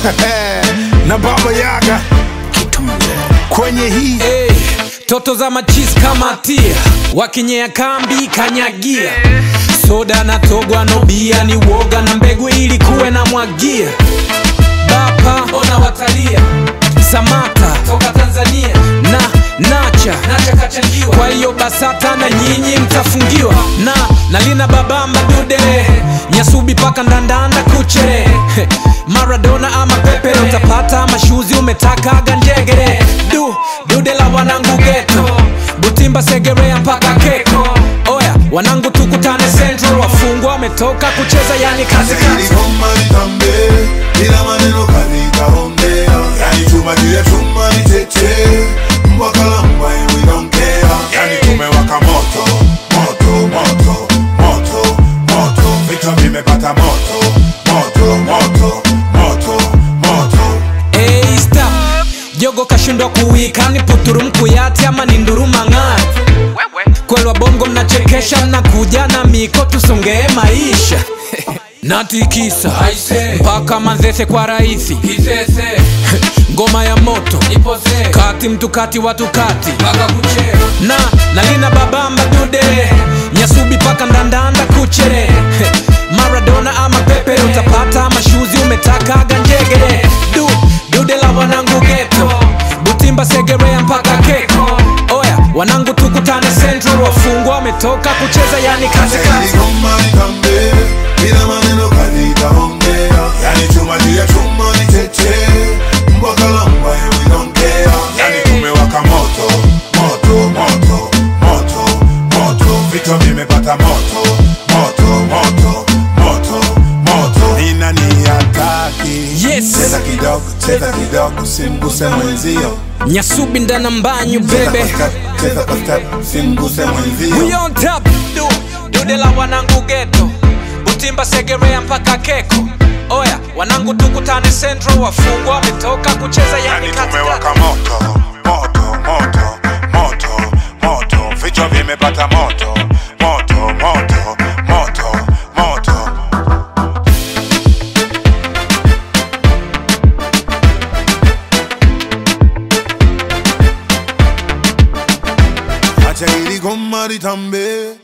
na Baba Yaga kwenye hii toto za machis kama tia wakinyea kambi kanyagia soda na togwa no bia ni woga na mbegu ili kuwe na mwagia bapa ona watalia Samata toka Tanzania na Nacha kachangiwa kwa hiyo BASATA na nyinyi mtafungiwa na lina babamba dude Nyasubi paka ndandanda kuchere Maradona ama Pepe utapata mashuzi umetaka ganjegere dude la wanangu geto Butimba Segerea mpaka Keko oya wanangu tukutane Central wafungwa wametoka kucheza yani kazi ila maneno kanika hongea yani chuma jia chuma ni tete mbakala mbae we don't care yani tumewaka moto moto moto moto moto vitu vimepata moto moto moto moto moto stop jogo kashindwa kuwika ni puturu mkuyati ama ni nduruma ng'ati kwelwa bongo mnachekesha mnakuja na miko tusongee maisha natikisa mpaka Manzese kwa raisi ngoma ya moto kati mtu kati watu kati na lina babamba dude Nyasubi paka ndandanda kuchere Maradona ama Pepe utapata mashuzi umetaka ganjegere dude la wanangu geto Butimba Segerea mpaka Keko oya wanangu tukutane Central wafungwa wametoka kucheza yani kazi ila maneno kanika hongea yani chuma jia chuma ni tete mbakala mbae we don't care yani tumewaka moto moto moto moto moto vitu vimepata moto moto moto moto moto nina ni hataki yes cheza kidogo simguse mwenzio Nyasubi ndana mbanyu bebe cheza kwa step simguse mwenzio we on top dude la wanangu geto Butimba Segerea mpaka Keko oya wanangu tukutane Central wafungwa wametoka kucheza yani tumewaka moto moto moto moto moto vichwa vimepata moto moto moto moto moto acha ili goma litambe